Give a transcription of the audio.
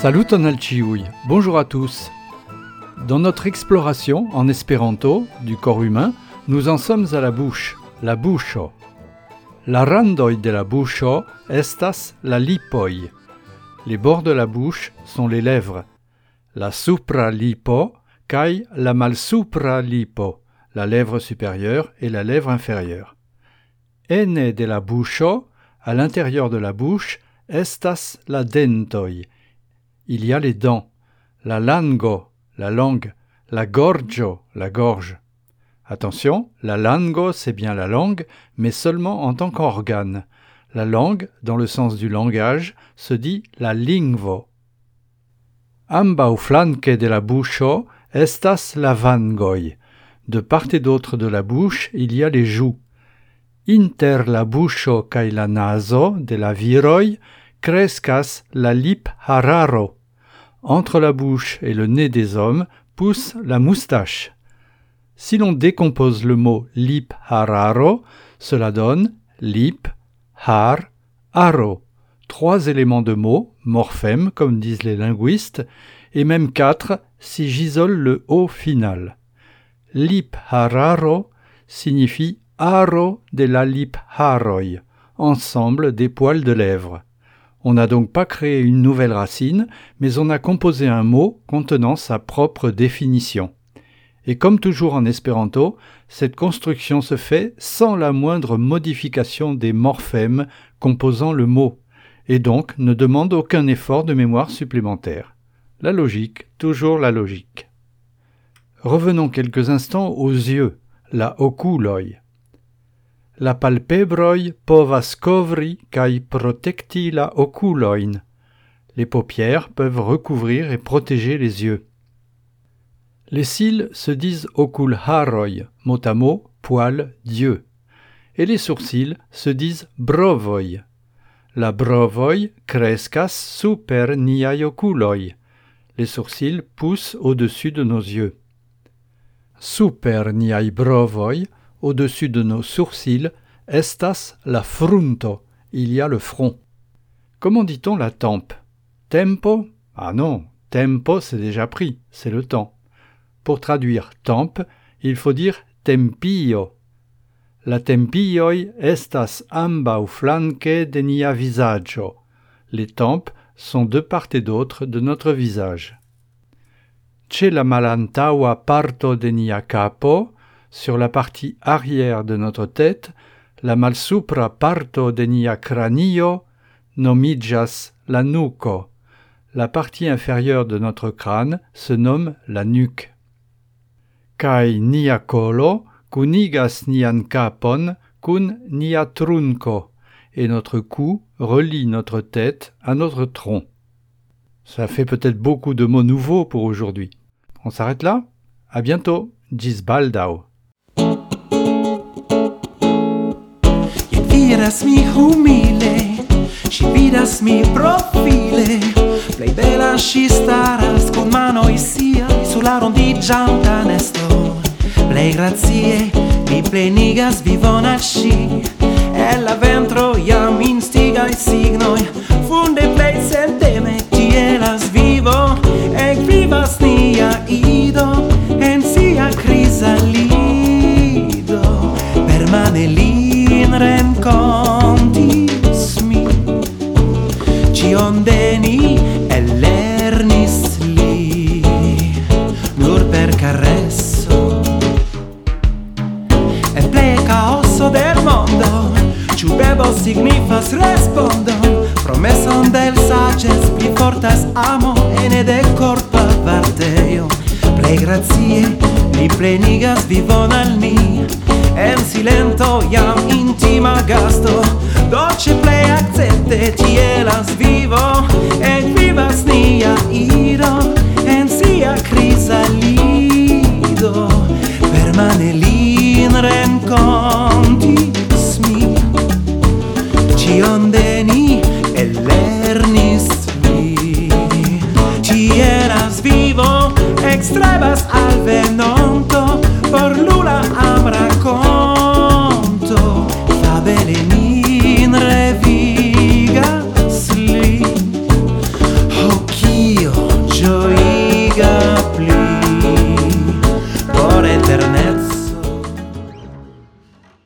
Saluton al ĉiuj, bonjour à tous. Dans notre exploration en espéranto du corps humain, nous en sommes à la bouche, la buŝo. La randoj de la buŝo estas la lipoj. Les bords de la bouche sont les lèvres. La supra lipo kaj la malsupra lipo, la lèvre supérieure et la lèvre inférieure. Ene de la buŝo, à l'intérieur de la bouche, estas la dentoj. Il y a les dents, la lango, la langue, la gorĝo, la gorge. Attention, la lango c'est bien la langue, mais seulement en tant qu'organe. La langue, dans le sens du langage, se dit la lingvo. Ambaŭ flanke de la buŝo estas la vangoj. De part et d'autre de la bouche, il y a les joues. Inter la buŝo kaj la nazo de la viroj kreskas la liphararo. Entre la bouche et le nez des hommes pousse la moustache. Si l'on décompose le mot liphararo, cela donne lip, har, haro. 3 éléments de mots, morphèmes comme disent les linguistes, et même 4 si j'isole le O final. Liphararo signifie haro de la lipharoj, ensemble des poils de lèvres. On n'a donc pas créé une nouvelle racine, mais on a composé un mot contenant sa propre définition. Et comme toujours en espéranto, cette construction se fait sans la moindre modification des morphèmes composant le mot, et donc ne demande aucun effort de mémoire supplémentaire. La logique, toujours la logique. Revenons quelques instants aux yeux, la okuloj. La palpebroj povas kovri kaj protekti la okulojn. Les paupières peuvent recouvrir et protéger les yeux. Les cils se disent okulharoj, mot à mot, poil, d'yeux. Et les sourcils se disent brovoj. La brovoj kreskas super niaj okuloj. Les sourcils poussent au-dessus de nos yeux. Super niaj brovoj, au-dessus de nos sourcils, estas la frunto, il y a le front. Comment dit-on la tempe? Tempo? Ah non, tempo c'est déjà pris, c'est le temps. Pour traduire tempe, il faut dire tempio. La tempioj estas ambaŭ flanke de nia vizaĝo. Les tempes sont de part et d'autre de notre visage. Ĉe la malantaŭa parto de nia kapo, sur la partie arrière de notre tête, la malsupra parto de nia kranio nomiĝas la nuko. La partie inférieure de notre crâne se nomme la nuque. Kaj nia kolo kunigas nian kapon kun nia trunko, et notre cou relie notre tête à notre tronc. Ça fait peut-être beaucoup de mots nouveaux pour aujourd'hui. On s'arrête là? À bientôt. Ĝis baldaŭ. Vidas mi humile, ŝi vidas mi profile, plej bela ŝi staras kun manoj siaj sur la rondiĝanta nesto. Plej gracie li plenigas vivon al ŝi, el la ventro jam instigaj signoj, funde plej senteme tielas vivo, ekvivas nia ido en sia krizalido, permane lin renkontis mi, ĉion de ni ellernis li, nur per caresso. En plej kaoso del mondo, ĉu bebo signifas respondon, promeson del saĝes pli fortas amo ene de korpa vartejo. Plej gracie li plenigas vivon al mi, en silento jam intima gasto, dolĉe plej akcepte tielas vivo, ekvivas nia ido en sia krizalido, permane lin renkontis mi, ĉion de ni ellernis li. Tielas vivo, ekstrebas alveno